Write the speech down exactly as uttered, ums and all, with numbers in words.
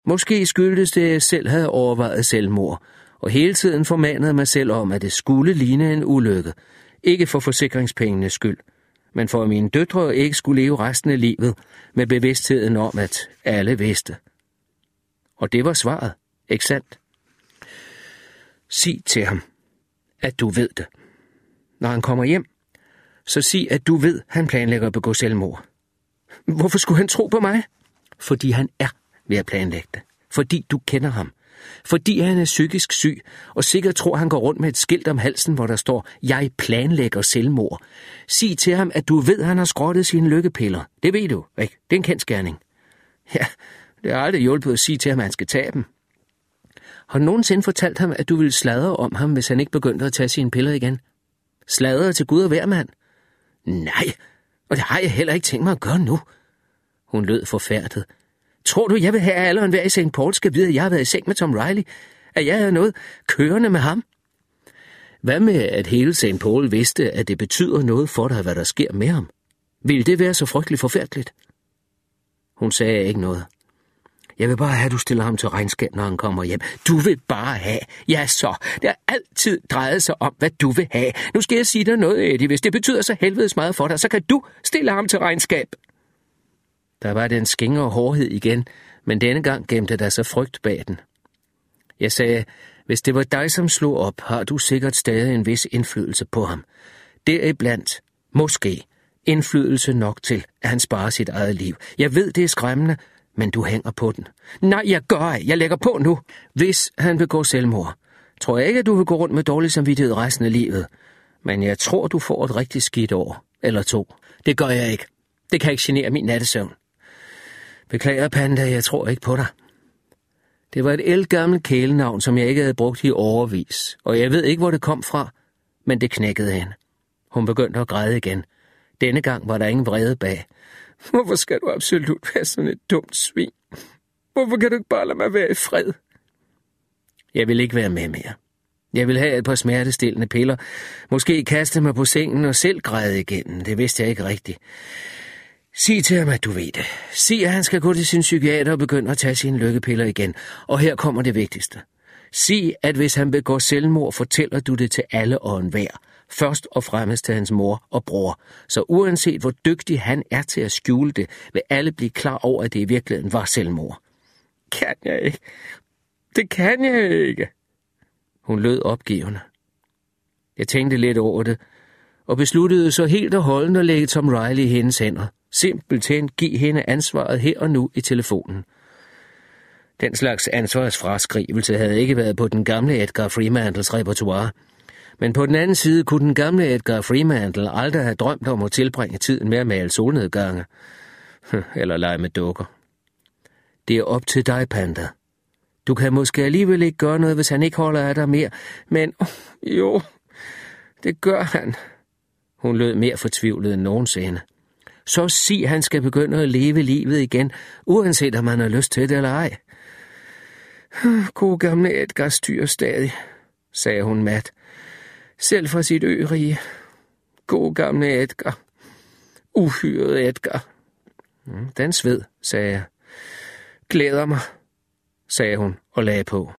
Måske skyldtes det, at jeg selv havde overvejet selvmord, og hele tiden formanede mig selv om, at det skulle ligne en ulykke. Ikke for forsikringspengenes skyld, men for at mine døtre ikke skulle leve resten af livet med bevidstheden om, at alle vidste. Og det var svaret, ikke sandt? Sig til ham, at du ved det. Når han kommer hjem, så sig, at du ved, han planlægger at begå selvmord. Hvorfor skulle han tro på mig? Fordi han er ved at planlægge det. Fordi du kender ham. Fordi han er psykisk syg, og sikkert tror, han går rundt med et skilt om halsen, hvor der står, jeg planlægger selvmord. Sig til ham, at du ved, han har skrottet sine lykkepiller. Det ved du, ikke? Det er en kendsgerning. Ja, det har aldrig hjulpet at sige til ham, at han skal tage dem. Har du nogensinde fortalt ham, at du ville sladre om ham, hvis han ikke begyndte at tage sine piller igen? Sladre til Gud og hver mand? Nej, og det har jeg heller ikke tænkt mig at gøre nu. Hun lød forfærdet. Tror du, jeg vil have, at alle og enhver i Saint Paul skal vide, at jeg har været i seng med Tom Riley? At jeg havde noget kørende med ham? Hvad med, at hele Saint Paul vidste, at det betyder noget for dig, hvad der sker med ham? Ville det være så frygteligt forfærdeligt? Hun sagde ikke noget. Jeg vil bare have, at du stiller ham til regnskab, når han kommer hjem. Du vil bare have. Ja så, det har altid drejet sig om, hvad du vil have. Nu skal jeg sige dig noget, Eddie. Hvis det betyder så helvedes meget for dig, så kan du stille ham til regnskab. Der var den skingre hårdhed igen, men denne gang gemte der sig frygt bag den. Jeg sagde, hvis det var dig, som slog op, har du sikkert stadig en vis indflydelse på ham. Deriblandt, måske, indflydelse nok til, at han sparer sit eget liv. Jeg ved, det er skræmmende, men du hænger på den. Nej, jeg gør ej. Jeg lægger på nu. Hvis han begår selvmord, tror jeg ikke, at du vil gå rundt med dårlig samvittighed resten af livet. Men jeg tror, du får et rigtig skidt år. Eller to. Det gør jeg ikke. Det kan ikke genere min nattesøvn. Beklager, Panda, jeg tror ikke på dig. Det var et ældgammelt kælenavn, som jeg ikke havde brugt i overvis, og jeg ved ikke, hvor det kom fra, men det knækkede hende. Hun begyndte at græde igen. Denne gang var der ingen vrede bag. Hvorfor skal du absolut være sådan et dumt svin? Hvorfor kan du ikke bare lade mig være i fred? Jeg vil ikke være med mere. Jeg vil have et par smertestillende piller. Måske kaste mig på sengen og selv græde igennem. Det vidste jeg ikke rigtigt. Sig til ham, at du ved det. Sig, at han skal gå til sin psykiater og begynde at tage sine lykkepiller igen. Og her kommer det vigtigste. Sig, at hvis han begår selvmord, fortæller du det til alle og enhver. Først og fremmest til hans mor og bror. Så uanset hvor dygtig han er til at skjule det, vil alle blive klar over, at det i virkeligheden var selvmord. Kan jeg ikke? Det kan jeg ikke. Hun lød opgivende. Jeg tænkte lidt over det, og besluttede så helt og holdent at lægge Tom Riley i hendes hænder. Simpelthen give hende ansvaret her og nu i telefonen. Den slags ansvarsfraskrivelse havde ikke været på den gamle Edgar Fremantles repertoire. Men på den anden side kunne den gamle Edgar Fremantle aldrig have drømt om at tilbringe tiden med at male solnedgange. Eller lege med dukker. Det er op til dig, Panda. Du kan måske alligevel ikke gøre noget, hvis han ikke holder af dig mere, men oh, jo, det gør han. Hun lød mere fortvivlet end nogensinde. Så sig, han skal begynde at leve livet igen, uanset om han har lyst til det eller ej. God gamle Edgar styrer stadig, sagde hun mat. Selv fra sit ørige. God gamle Edgar. Uhyret Edgar. Den sved, sagde jeg. Glæder mig, sagde hun og lagde på.